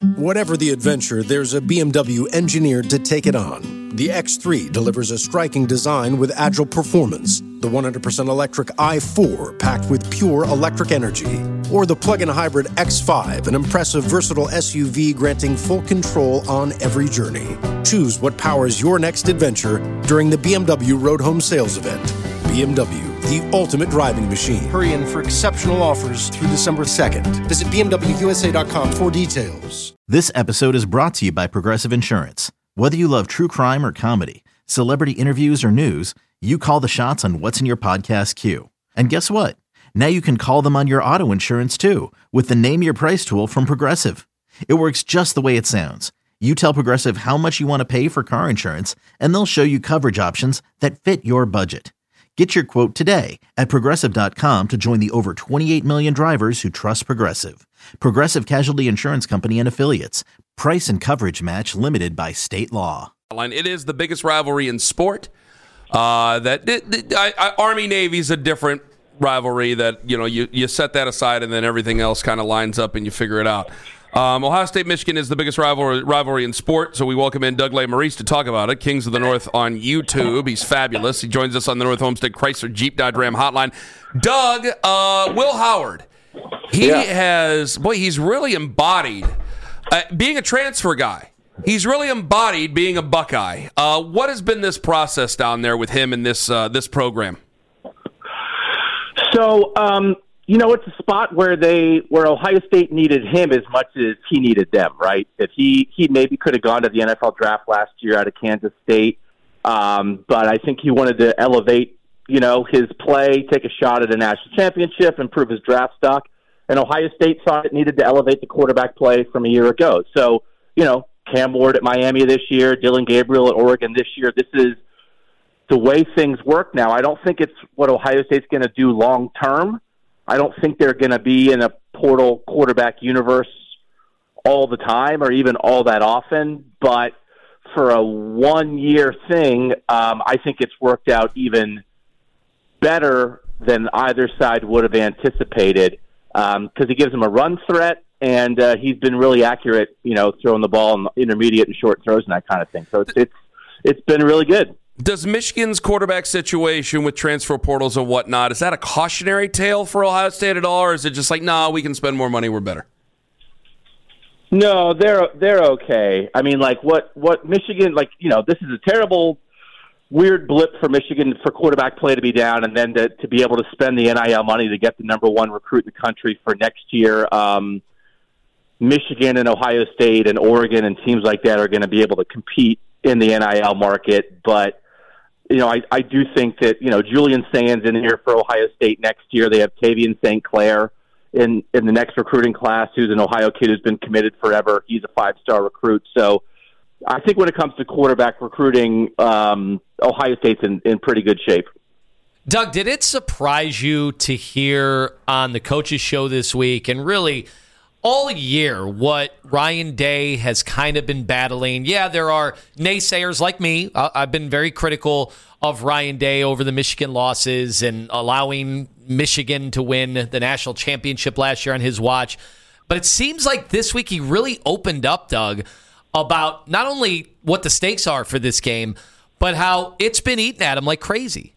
Whatever the adventure, there's a BMW engineered to take it on. The X3 delivers a striking design with agile performance. The 100% electric i4 packed with pure electric energy. Or the plug-in hybrid X5, an impressive versatile SUV granting full control on every journey. Choose what powers your next adventure during the BMW Road Home Sales Event. BMW, the ultimate driving machine. Hurry in for exceptional offers through December 2nd. Visit BMWUSA.com for details. This episode is brought to you by Progressive Insurance. Whether you love true crime or comedy, celebrity interviews or news, you call the shots on what's in your podcast queue. And guess what? Now you can call them on your auto insurance too with the Name Your Price tool from Progressive. It works just the way it sounds. You tell Progressive how much you want to pay for car insurance, and they'll show you coverage options that fit your budget. Get your quote today at Progressive.com to join the over 28 million drivers who trust Progressive. Progressive Casualty Insurance Company and Affiliates. Price and coverage match limited by state law. It is the biggest rivalry in sport. Army-Navy is a different rivalry that, you set that aside and then everything else kind of lines up and you figure it out. Ohio State-Michigan is the biggest rivalry in sport, so we welcome in Doug Lesmerises to talk about it. Kings of the North on YouTube. He's fabulous. He joins us on the North Homestead Chrysler Jeep Dodge Ram hotline. Doug, Will Howard, he's really embodied being a transfer guy. He's really embodied being a Buckeye. What has been this process down there with him in this program? So, it's a spot where Ohio State needed him as much as he needed them, right? That he maybe could have gone to the NFL draft last year out of Kansas State, but I think he wanted to elevate, his play, take a shot at a national championship, improve his draft stock, and Ohio State thought it needed to elevate the quarterback play from a year ago. So, Cam Ward at Miami this year, Dylan Gabriel at Oregon this year. This is the way things work now. I don't think it's what Ohio State's going to do long term. I don't think they're going to be in a portal quarterback universe all the time or even all that often. But for a one-year thing, I think it's worked out even better than either side would have anticipated because he gives them a run threat, and he's been really accurate, throwing the ball in intermediate and short throws and that kind of thing. So it's been really good. Does Michigan's quarterback situation with transfer portals and whatnot, is that a cautionary tale for Ohio State at all, or is it just like, we can spend more money, we're better? No, they're okay. I mean, what Michigan, this is a terrible, weird blip for Michigan for quarterback play to be down, and then to be able to spend the NIL money to get the number one recruit in the country for next year. Michigan and Ohio State and Oregon and teams like that are going to be able to compete in the NIL market, but I do think that, Julian Sands in here for Ohio State next year. They have Tavian St. Clair in the next recruiting class, who's an Ohio kid who's been committed forever. He's a 5-star recruit. So I think when it comes to quarterback recruiting, Ohio State's in pretty good shape. Doug, did it surprise you to hear on the coaches show this week and really all year what Ryan Day has kind of been battling? Yeah, there are naysayers like me. I've been very critical of Ryan Day over the Michigan losses and allowing Michigan to win the national championship last year on his watch. But it seems like this week he really opened up, Doug, about not only what the stakes are for this game, but how it's been eating at him like crazy.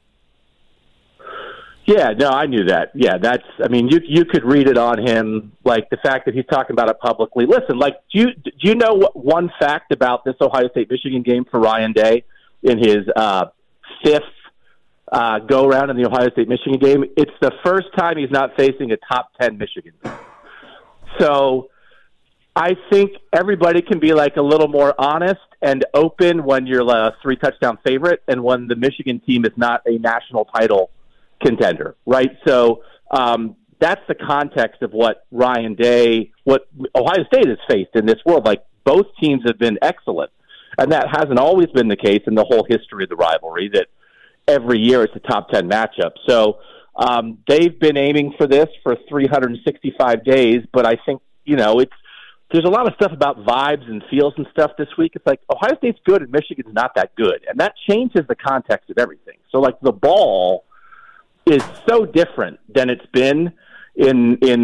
Yeah, no, I knew that. Yeah, you could read it on him, like the fact that he's talking about it publicly. Listen, do you know one fact about this Ohio State-Michigan game for Ryan Day in his fifth go-around in the Ohio State-Michigan game? It's the first time he's not facing a top 10 Michigan team. So I think everybody can be a little more honest and open when you're a 3-touchdown favorite and when the Michigan team is not a national title contender, right? So that's the context of what Ohio State has faced in this world. Both teams have been excellent, and that hasn't always been the case in the whole history of the rivalry, that every year it's a top 10 matchup. So they've been aiming for this for 365 days, but I think, there's a lot of stuff about vibes and feels and stuff this week. It's Ohio State's good and Michigan's not that good, and that changes the context of everything. So the ball is so different than it's been in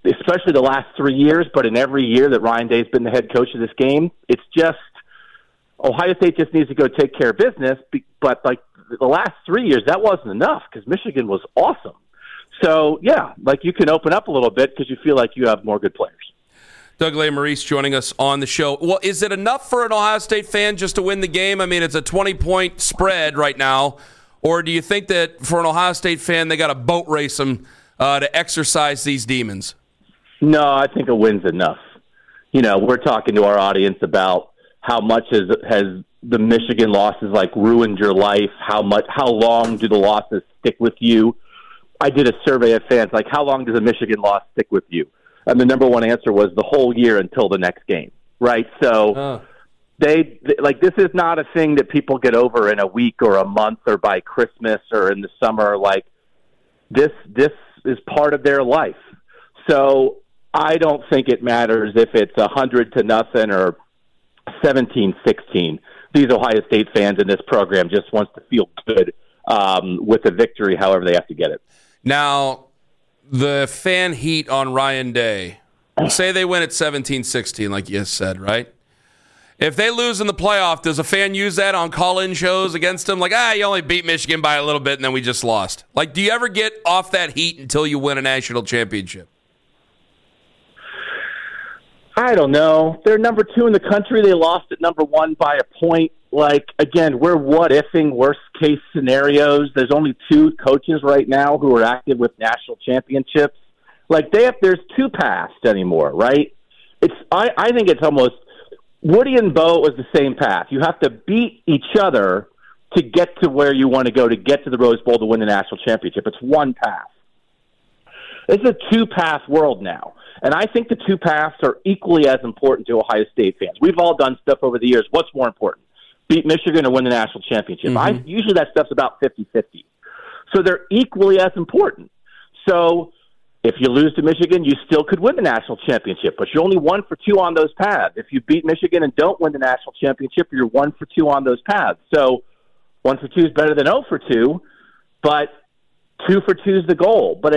especially the last 3 years, but in every year that Ryan Day's been the head coach of this game, it's just Ohio State just needs to go take care of business. But like the last 3 years, that wasn't enough because Michigan was awesome. So, yeah, like you can open up a little bit because you feel like you have more good players. Doug Lesmerises joining us on the show. Well, is it enough for an Ohio State fan just to win the game? I mean, it's a 20-point spread right now. Or do you think that for an Ohio State fan, they got to boat race them to exercise these demons? No, I think a win's enough. You know, we're talking to our audience about how much has the Michigan losses like ruined your life? How long do the losses stick with you? I did a survey of fans, like how long does a Michigan loss stick with you? And the number one answer was the whole year until the next game, right? So they like this is not a thing that people get over in a week or a month or by Christmas or in the summer. Like this is part of their life. So I don't think it matters if it's 100-0 or 17-16. These Ohio State fans in this program just wants to feel good with a victory, however they have to get it. Now, the fan heat on Ryan Day, say they win at 17-16, like you said, right? If they lose in the playoff, does a fan use that on call-in shows against them? Like, you only beat Michigan by a little bit and then we just lost. Like, do you ever get off that heat until you win a national championship? I don't know. They're number 2 in the country. They lost at number 1 by a point. Like, again, we're what-ifing worst-case scenarios. There's only 2 coaches right now who are active with national championships. Like, there's 2 paths anymore, right? I think it's almost Woody and Bo was the same path. You have to beat each other to get to where you want to go, to get to the Rose Bowl to win the national championship. It's one path. It's a 2-path world now. And I think the 2 paths are equally as important to Ohio State fans. We've all done stuff over the years. What's more important? Beat Michigan or win the national championship? Mm-hmm. Usually that stuff's about 50-50. So they're equally as important. So if you lose to Michigan, you still could win the national championship, but you're only 1 for 2 on those paths. If you beat Michigan and don't win the national championship, you're 1 for 2 on those paths. So 1 for 2 is better than 0 for 2, but 2 for 2 is the goal. But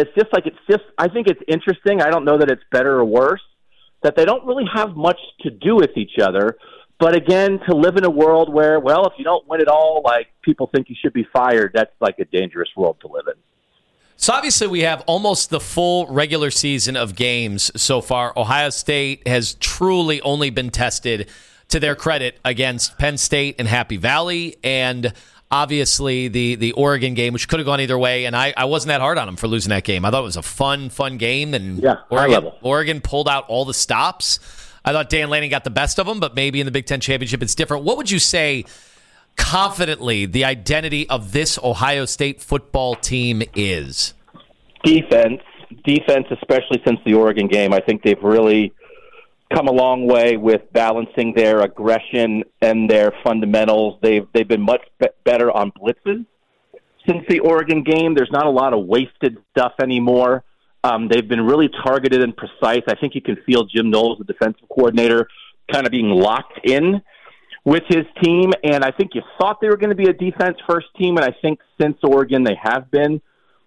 I think it's interesting. I don't know that it's better or worse, that they don't really have much to do with each other. But again, to live in a world where, well, if you don't win it all, like people think you should be fired, that's like a dangerous world to live in. So obviously we have almost the full regular season of games so far. Ohio State has truly only been tested, to their credit, against Penn State and Happy Valley, and obviously the Oregon game, which could have gone either way, and I wasn't that hard on them for losing that game. I thought it was a fun game, and Oregon pulled out all the stops. I thought Dan Lanning got the best of them, but maybe in the Big Ten Championship it's different. What would you say confidently the identity of this Ohio State football team is? Defense, especially since the Oregon game. I think they've really come a long way with balancing their aggression and their fundamentals. They've been much better on blitzes since the Oregon game. There's not a lot of wasted stuff anymore. They've been really targeted and precise. I think you can feel Jim Knowles, the defensive coordinator, kind of being locked in with his team. And I think you thought they were going to be a defense-first team, and I think since Oregon they have been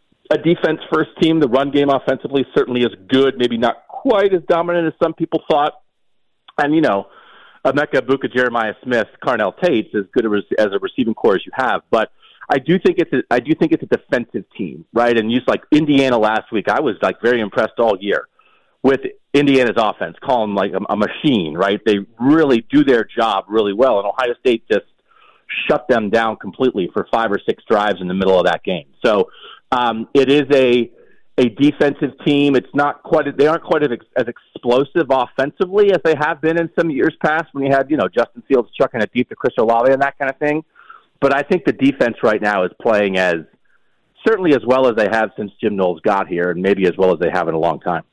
a defense-first team. The run game offensively certainly is good, maybe not quite as dominant as some people thought. And, Emeka Egbuka, Jeremiah Smith, Carnell Tate's as good as a receiving core as you have. But I do think it's a defensive team, right? And just like Indiana last week, I was like very impressed all year with Indiana's offense, call them like a machine, right? They really do their job really well, and Ohio State just shut them down completely for 5 or 6 drives in the middle of that game. So it is a defensive team. They aren't quite as explosive offensively as they have been in some years past when you had Justin Fields chucking it deep to Chris Olave and that kind of thing. But I think the defense right now is playing certainly as well as they have since Jim Knowles got here, and maybe as well as they have in a long time.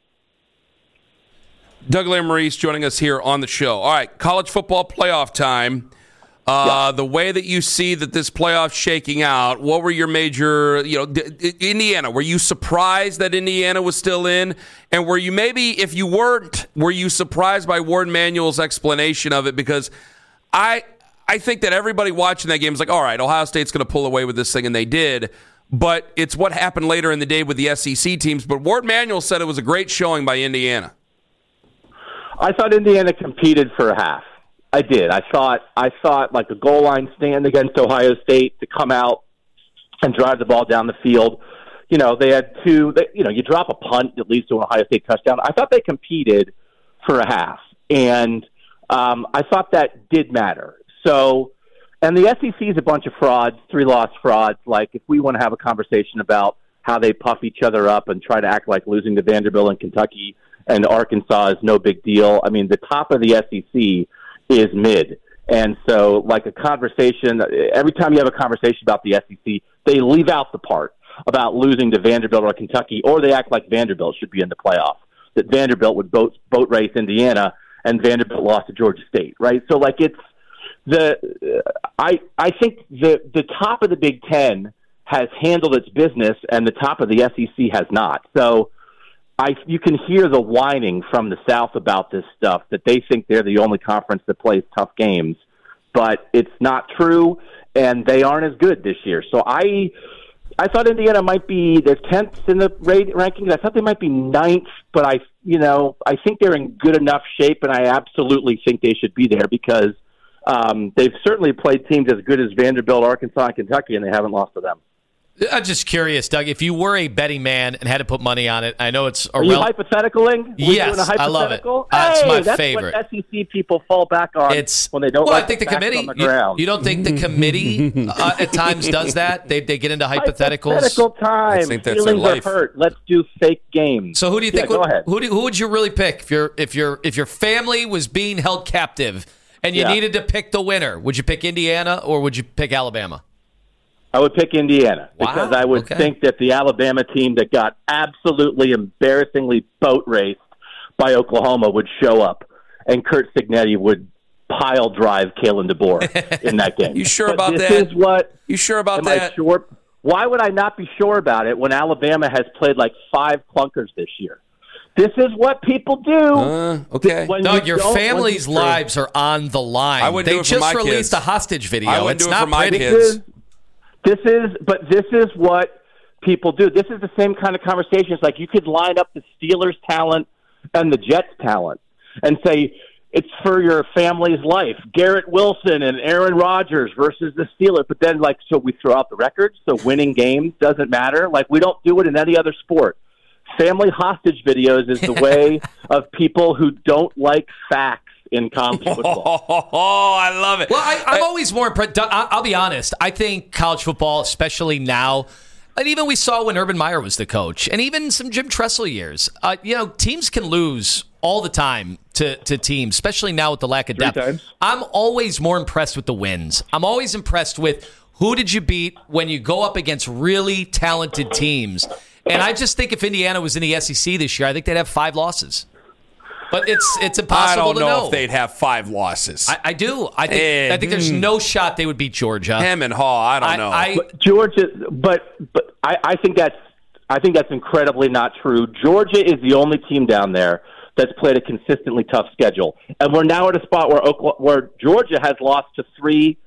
Doug Lesmerises joining us here on the show. All right, college football playoff time. The way that you see that this playoff shaking out, what were your major, Indiana, were you surprised that Indiana was still in? And were you maybe, if you weren't, were you surprised by Warden Manuel's explanation of it? Because I think that everybody watching that game was like, all right, Ohio State's going to pull away with this thing, and they did. but it's what happened later in the day with the SEC teams. But Ward Manuel said it was a great showing by Indiana. I thought Indiana competed for a half. I did. I thought like a goal line stand against Ohio State to come out and drive the ball down the field. You know, they had two. You drop a punt that leads to an Ohio State touchdown. I thought they competed for a half, and I thought that did matter. So, and the SEC is a bunch of frauds, 3-loss frauds. Like, if we want to have a conversation about how they puff each other up and try to act like losing to Vanderbilt and Kentucky and Arkansas is no big deal. I mean, the top of the SEC is mid. And so, like a conversation, every time you have a conversation about the SEC, they leave out the part about losing to Vanderbilt or Kentucky, or they act like Vanderbilt should be in the playoff, that Vanderbilt would boat race Indiana and Vanderbilt lost to Georgia State, right? So, like, it's I think the top of the Big Ten has handled its business and the top of the SEC has not. So you can hear the whining from the South about this stuff, that they think they're the only conference that plays tough games, but it's not true, and they aren't as good this year. So I thought Indiana might be their 10th in the rankings. I thought they might be 9th, but I think they're in good enough shape, and I absolutely think they should be there because they've certainly played teams as good as Vanderbilt, Arkansas, and Kentucky, and they haven't lost to them. I'm just curious, Doug, if you were a betting man and had to put money on it, I know it's Are you hypotheticaling? Yes, I love it. That's my favorite. That's what SEC people fall back on when they don't. Well, like I think the facts committee. On the ground. You don't think the committee at times does that? They get into hypotheticals. Hypothetical time. I think that's Feelings their life. Are hurt. Let's do fake games. So who do you think? Go ahead. Who would you really pick if your family was being held captive and you needed to pick the winner? Would you pick Indiana or would you pick Alabama? I would pick Indiana because I would think that the Alabama team that got absolutely embarrassingly boat raced by Oklahoma would show up, and Curt Cignetti would pile drive Kalen DeBoer in that game. You sure about that? This is what? You sure about that? I sure? Why would I not be sure about it when Alabama has played like 5 clunkers this year? This is what people do. Okay. Doug, your family's lives are on the line. They just released a hostage video. I wouldn't it's do it not for my pretty. kids. This is what people do. This is the same kind of conversation. It's like you could line up the Steelers' talent and the Jets' talent and say it's for your family's life. Garrett Wilson and Aaron Rodgers versus the Steelers. But then, so we throw out the records, so winning games doesn't matter. Like, we don't do it in any other sport. Family hostage videos is the way of people who don't like facts in college football. Oh, I love it. Well, I'm always more impressed. I'll be honest. I think college football, especially now, and even we saw when Urban Meyer was the coach, and even some Jim Tressel years, teams can lose all the time to teams, especially now with the lack of depth. 3 times. I'm always more impressed with the wins. I'm always impressed with who did you beat when you go up against really talented teams. And I just think if Indiana was in the SEC this year, I think they'd have 5 losses. But it's impossible to know. I don't know if they'd have 5 losses. I do. I think there's no shot they would beat Georgia. Hem and haw. I don't know. Georgia, but I think that's incredibly not true. Georgia is the only team down there that's played a consistently tough schedule, and we're now at a spot where Georgia has lost to 2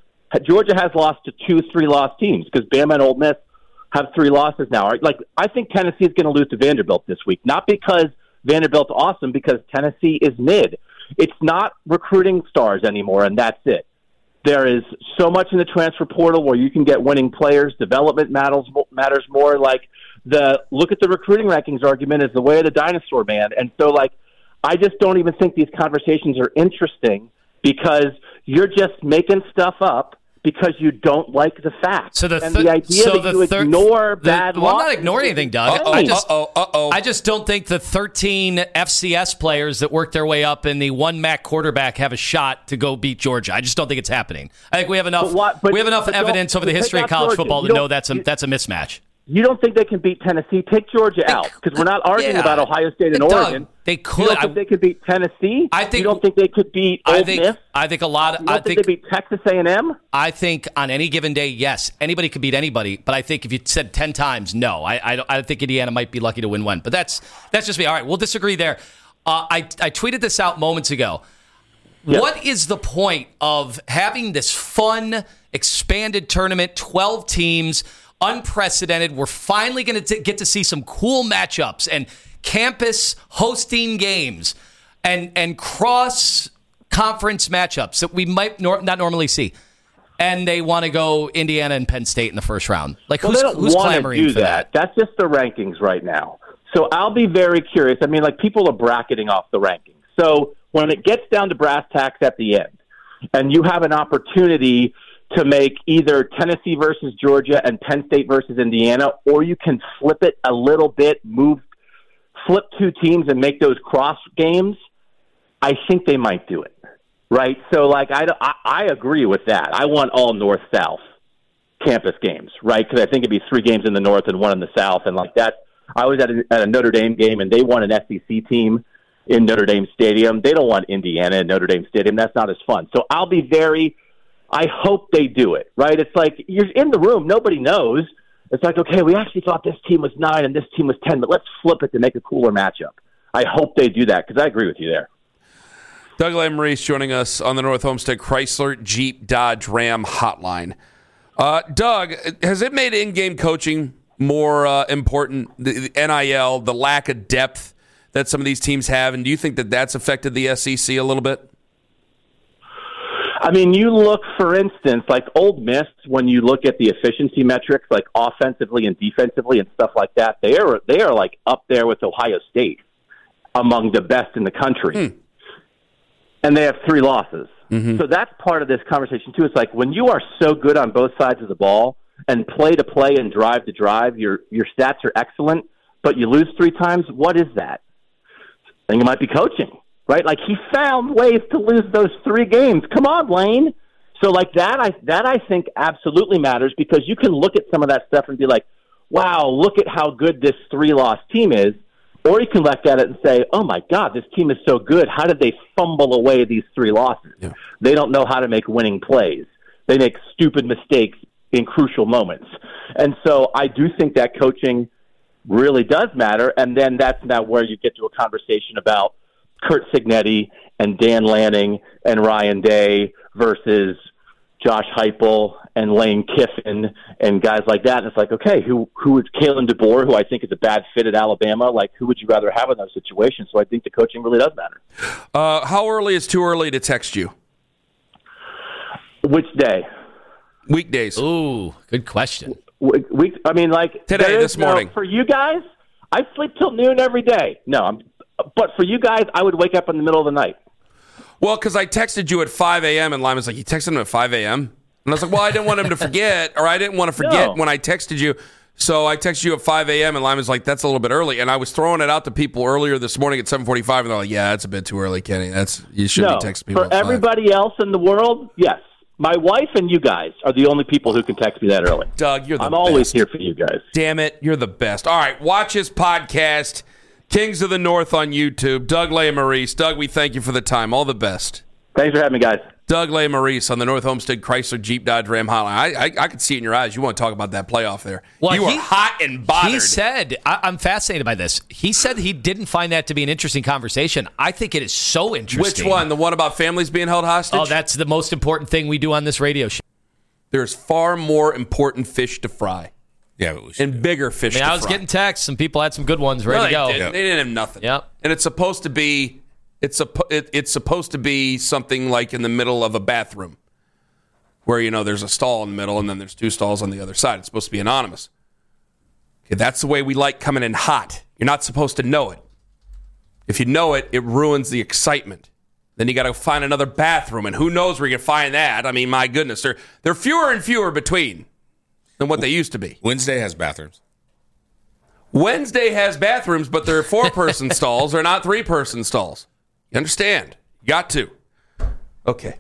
3-loss teams because Bama and Ole Miss have 3 losses now. Like, I think Tennessee is going to lose to Vanderbilt this week, not because Vanderbilt's awesome, because Tennessee is mid. It's not recruiting stars anymore, and that's it. There is so much in the transfer portal where you can get winning players. Development matters more. Like, look at the recruiting rankings argument is the way of the dinosaur, man. And so, I just don't even think these conversations are interesting because you're just making stuff up because you don't like the facts. So the idea that you ignore bad losses. I'm not ignoring anything, Doug. Uh-oh. I just don't think the 13 FCS players that work their way up and the 1 MAC quarterback have a shot to go beat Georgia. I just don't think it's happening. I think we have enough evidence over the history of college football to know that's a mismatch. You don't think they can beat Tennessee? Take Georgia out, because we're not arguing about Ohio State and Oregon. They could. You don't think they could beat Tennessee? You don't think they could beat Ole Miss? I think a lot of. You don't think they beat Texas A&M? I think on any given day, yes, anybody could beat anybody. But I think if you said 10 times, no, I think Indiana might be lucky to win 1. But that's just me. All right, we'll disagree there. I tweeted this out moments ago. Yep. What is the point of having this fun, expanded tournament, 12 teams? unprecedented. We're finally going to get to see some cool matchups and campus hosting games and cross-conference matchups that we might not normally see. And they want to go Indiana and Penn State in the first round. Like, well, who's clamoring do for that? That's just the rankings right now. So I'll be very curious. I mean, like, people are bracketing off the rankings. So when it gets down to brass tacks at the end, and you have an opportunity to make either Tennessee versus Georgia and Penn State versus Indiana, or you can flip it a little bit, flip two teams and make those cross games, I think they might do it. Right? So, like, I agree with that. I want all North-South campus games, right? Because I think it'd be 3 games in the North and 1 in the South. And, like, that, I was at a Notre Dame game, and they won an SEC team in Notre Dame Stadium. They don't want Indiana in Notre Dame Stadium. That's not as fun. So I'll be I hope they do it, right? It's like, you're in the room. Nobody knows. It's like, okay, we actually thought this team was 9 and this team was 10, but let's flip it to make a cooler matchup. I hope they do that, because I agree with you there. Doug Lesmerises joining us on the North Homestead Chrysler Jeep Dodge Ram hotline. Doug, has it made in-game coaching more important, the NIL, the lack of depth that some of these teams have, and do you think that that's affected the SEC a little bit? I mean, you look, for instance, like Ole Miss, when you look at the efficiency metrics, like offensively and defensively and stuff like that, they are like up there with Ohio State among the best in the country. And they have 3 losses. Mm-hmm. So that's part of this conversation, too. It's like, when you are so good on both sides of the ball and play to play and drive to drive, your stats are excellent, but you lose 3 times, what is that? I think it might be coaching, right? Like, he found ways to lose those 3 games. Come on, Lane. So, like, that I think absolutely matters, because you can look at some of that stuff and be like, wow, look at how good this 3-loss team is. Or you can look at it and say, oh, my God, this team is so good. How did they fumble away these 3 losses? Yeah. They don't know how to make winning plays. They make stupid mistakes in crucial moments. And so I do think that coaching really does matter. And then that's now where you get to a conversation about Curt Cignetti and Dan Lanning and Ryan Day versus Josh Heupel and Lane Kiffin and guys like that. And it's like, okay, who is Kalen DeBoer, who I think is a bad fit at Alabama? Like, who would you rather have in those situations? So I think the coaching really does matter. How early is too early to text you? Which day? Weekdays. Ooh, good question. I mean, like, today, this morning. For you guys, I sleep till noon every day. But for you guys, I would wake up in the middle of the night. Well, because I texted you at 5 a.m. and Lyman's like, you texted him at 5 a.m.? And I was like, well, I didn't want him to forget, or I didn't want to forget when I texted you. So I texted you at 5 a.m. and Lyman's like, that's a little bit early. And I was throwing it out to people earlier this morning at 7:45, and they're like, yeah, that's a bit too early, Kenny. You shouldn't be texting people for everybody else in the world, yes. My wife and you guys are the only people who can text me that early. Doug, you're the best. I'm always here for you guys. Damn it, you're the best. All right, watch his podcast, Kings of the North on YouTube. Doug Lesmerises. Doug, we thank you for the time. All the best. Thanks for having me, guys. Doug Lesmerises on the North Homestead Chrysler Jeep Dodge Ram hotline. I could see it in your eyes. You want to talk about that playoff there. Well, you are hot and bothered. He said, I'm fascinated by this. He said he didn't find that to be an interesting conversation. I think it is so interesting. Which one? The one about families being held hostage? Oh, that's the most important thing we do on this radio show. There's far more important fish to fry. Yeah, and bigger fish to fry. I was getting texts. Some people had some good ones ready to go. They didn't have nothing. Yep. And it's supposed to be... It's supposed to be something like in the middle of a bathroom where, there's a stall in the middle and then there's 2 stalls on the other side. It's supposed to be anonymous. Okay, that's the way we like coming in hot. You're not supposed to know it. If you know it, it ruins the excitement. Then you got to find another bathroom, and who knows where you can find that. I mean, my goodness, they're fewer and fewer between than what they used to be. Wednesday has bathrooms. Wednesday has bathrooms, but they're 4-person stalls. They're not 3-person stalls. You understand? You got to. Okay.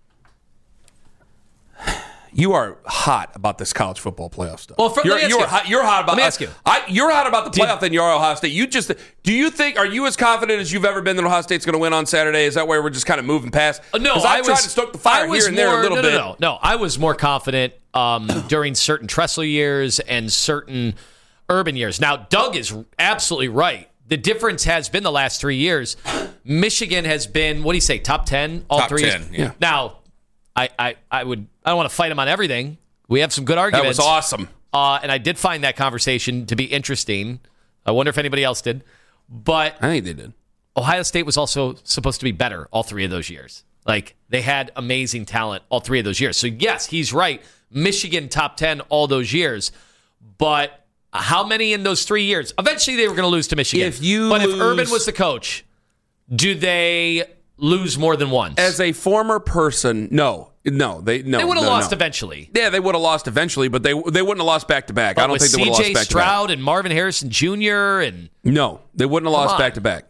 You are hot about this college football playoff stuff. Well, you're hot about. Let me ask you. You're hot about the playoff than you are Ohio State. Do you think? Are you as confident as you've ever been that Ohio State's going to win on Saturday? Is that where we're just kind of moving past? No, because I tried to stoke the fire here and there a little bit. No, I was more confident during certain Tressel years and certain Urban years. Now, Doug is absolutely right. The difference has been the last 3 years. Michigan has been, what do you say, top 10 all top 3 10, years? yeah. Now, I don't want to fight him on everything. We have some good arguments. That was awesome. And I did find that conversation to be interesting. I wonder if anybody else did. But I think they did. Ohio State was also supposed to be better all 3 of those years. Like, they had amazing talent all 3 of those years. So, yes, he's right. Michigan top 10 all those years. But how many in those 3 years? Eventually, they were going to lose to Michigan. If Urban was the coach, do they lose more than once? As a former person, no. They would have lost eventually. Yeah, they would have lost eventually, but they wouldn't have lost back to back. I don't think they would have lost back to back. C.J. Stroud and Marvin Harrison Jr. No, they wouldn't have lost back to back.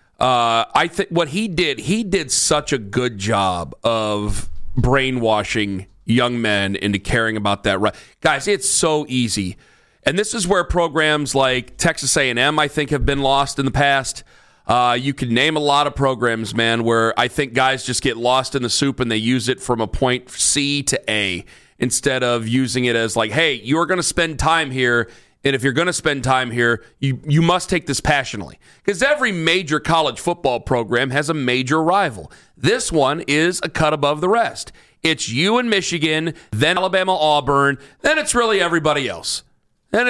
I think what he did such a good job of brainwashing young men into caring about that. Guys, it's so easy. And this is where programs like Texas A&M, I think, have been lost in the past. You could name a lot of programs, man, where I think guys just get lost in the soup and they use it from a point C to A instead of using it as like, hey, you're going to spend time here, and if you're going to spend time here, you must take this passionately. Because every major college football program has a major rival. This one is a cut above the rest. It's you and Michigan, then Alabama, Auburn, then it's really everybody else. I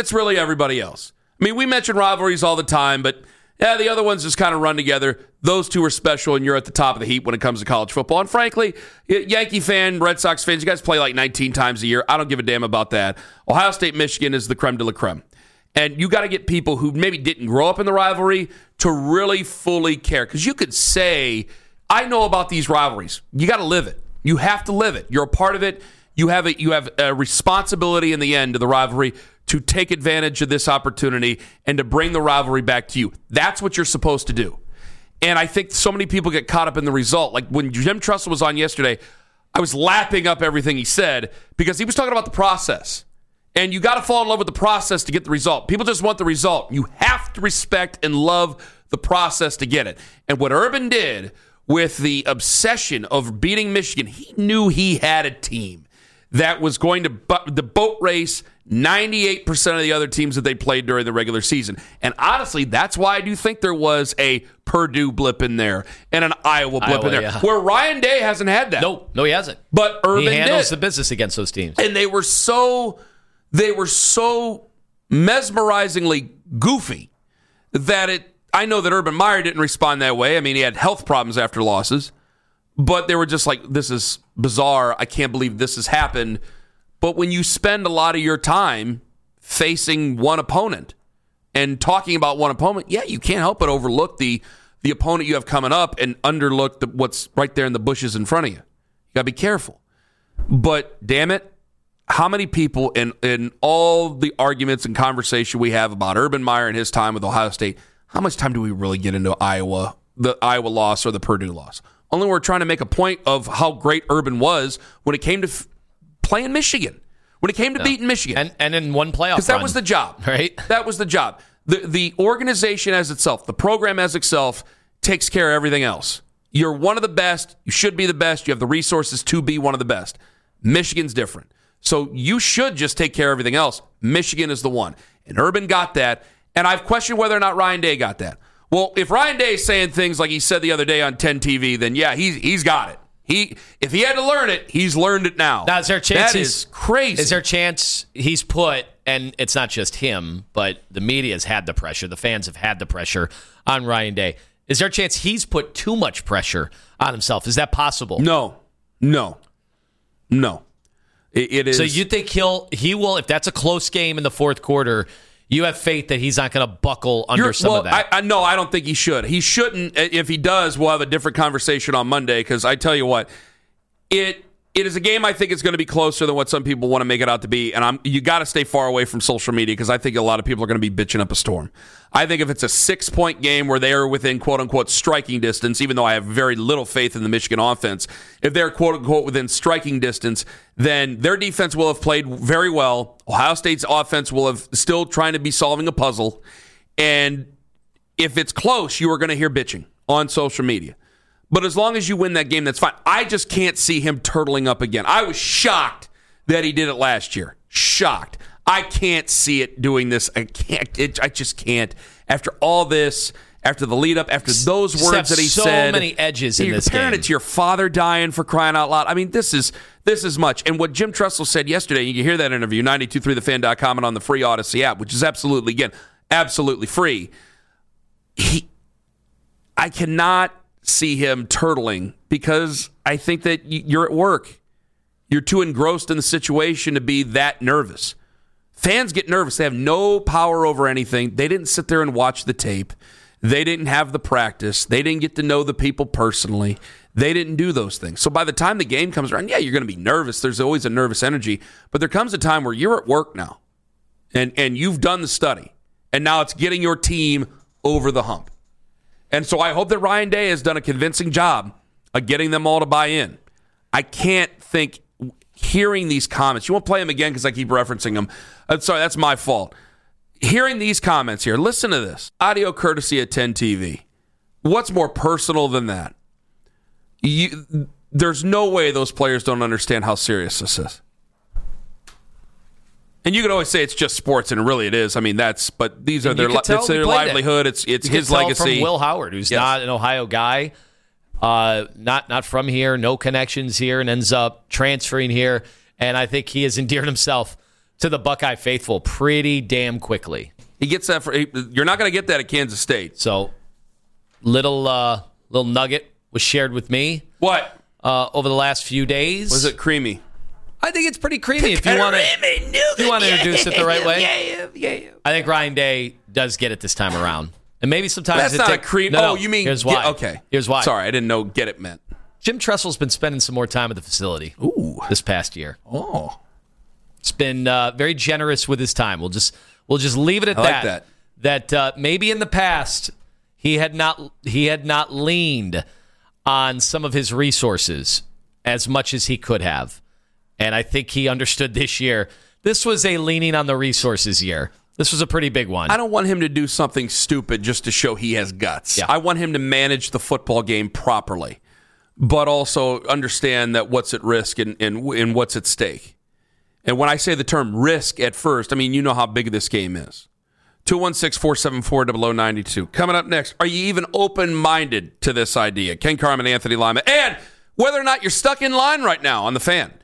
mean, we mention rivalries all the time, but yeah, the other ones just kind of run together. Those two are special, and you're at the top of the heap when it comes to college football. And frankly, Yankee fan, Red Sox fans, you guys play like 19 times a year. I don't give a damn about that. Ohio State, Michigan is the creme de la creme. And you got to get people who maybe didn't grow up in the rivalry to really fully care. Because you could say, I know about these rivalries. You got to live it. You have to live it. You're a part of it. You have a responsibility in the end of the rivalry to take advantage of this opportunity and to bring the rivalry back to you. That's what you're supposed to do. And I think so many people get caught up in the result. Like when Jim Tressel was on yesterday, I was lapping up everything he said because he was talking about the process. And you got to fall in love with the process to get the result. People just want the result. You have to respect and love the process to get it. And what Urban did with the obsession of beating Michigan, he knew he had a team that was going to the boat race 98% of the other teams that they played during the regular season. And honestly, that's why I do think there was a Purdue blip in there and an Iowa blip in there, where Ryan Day hasn't had that. No, he hasn't. But Urban handles the business against those teams. And they were so mesmerizingly goofy that I know that Urban Meyer didn't respond that way. I mean, he had health problems after losses, but they were just like, this is bizarre. I can't believe this has happened. But when you spend a lot of your time facing one opponent and talking about one opponent, yeah, you can't help but overlook the opponent you have coming up and underlook what's right there in the bushes in front of you. You got to be careful. But damn it, how many people in all the arguments and conversation we have about Urban Meyer and his time with Ohio State, how much time do we really get into Iowa, the Iowa loss or the Purdue loss? Only we're trying to make a point of how great Urban was when it came to playing Michigan, when it came to beating Michigan. And in one playoff because that was the job. Right? That was the job. The organization as itself, the program as itself, takes care of everything else. You're one of the best. You should be the best. You have the resources to be one of the best. Michigan's different. So you should just take care of everything else. Michigan is the one. And Urban got that. And I've questioned whether or not Ryan Day got that. Well, if Ryan Day is saying things like he said the other day on 10 TV, then yeah, he's got it. If he had to learn it, he's learned it now. Now, is there a chance that is crazy. Is there a chance he's put, and it's not just him, but the media's had the pressure, the fans have had the pressure on Ryan Day. Is there a chance he's put too much pressure on himself? Is that possible? No. It is. So you think he will, if that's a close game in the fourth quarter, you have faith that he's not going to buckle under some of that? No, I don't think he should. He shouldn't. If he does, we'll have a different conversation on Monday, because I tell you what, it is a game I think is going to be closer than what some people want to make it out to be, and you got to stay far away from social media, because I think a lot of people are going to be bitching up a storm. I think if it's a 6-point game where they are within quote-unquote striking distance, even though I have very little faith in the Michigan offense, if they're quote-unquote within striking distance, then their defense will have played very well. Ohio State's offense will have still trying to be solving a puzzle. And if it's close, you are going to hear bitching on social media. But as long as you win that game, that's fine. I just can't see him turtling up again. I was shocked that he did it last year. Shocked. I can't see it doing this. I just can't. After all this, after the lead up, after those words that he so said. So many edges in you're this comparing game. it to your father dying for crying out loud. I mean, this is much. And what Jim Tressel said yesterday, you can hear that interview, 923thefan.com and on the free Odyssey app, which is absolutely free. I cannot see him turtling because I think that you're at work. You're too engrossed in the situation to be that nervous. Fans get nervous. They have no power over anything. They didn't sit there and watch the tape. They didn't have the practice. They didn't get to know the people personally. They didn't do those things. So by the time the game comes around, yeah, you're going to be nervous. There's always a nervous energy. But there comes a time where you're at work now, and you've done the study, and now it's getting your team over the hump. And so I hope that Ryan Day has done a convincing job of getting them all to buy in. I can't think, hearing these comments, you won't play them again because I keep referencing them. Sorry, that's my fault. Hearing these comments here, listen to this. Audio courtesy of 10 TV. What's more personal than that? There's no way those players don't understand how serious this is. And you can always say it's just sports, and really it is. I mean, but these are their livelihood. It's his legacy. From Will Howard, who's not an Ohio guy, not from here, no connections here, and ends up transferring here. And I think he has endeared himself to the Buckeye faithful pretty damn quickly. He gets that. You're not going to get that at Kansas State. So, little nugget was shared with me. What? Over the last few days. Was it creamy? I think it's pretty creamy if you want to introduce it the right way. Yeah. I think Ryan Day does get it this time around. And maybe sometimes that's not a cream. No, you mean here's why. Okay. Here's why. Sorry, I didn't know get it meant. Jim Tressel's been spending some more time at the facility this past year. Oh. It's been very generous with his time. We'll just leave it at that. Like that maybe in the past he had not leaned on some of his resources as much as he could have. And I think he understood this year. This was a leaning on the resources year. This was a pretty big one. I don't want him to do something stupid just to show he has guts. Yeah. I want him to manage the football game properly, but also understand that what's at risk and what's at stake. And when I say the term risk at first, I mean, you know how big this game is. 216-474-0092. Coming up next, are you even open-minded to this idea? Ken Carman, Anthony Lima, and whether or not you're stuck in line right now on The Fan.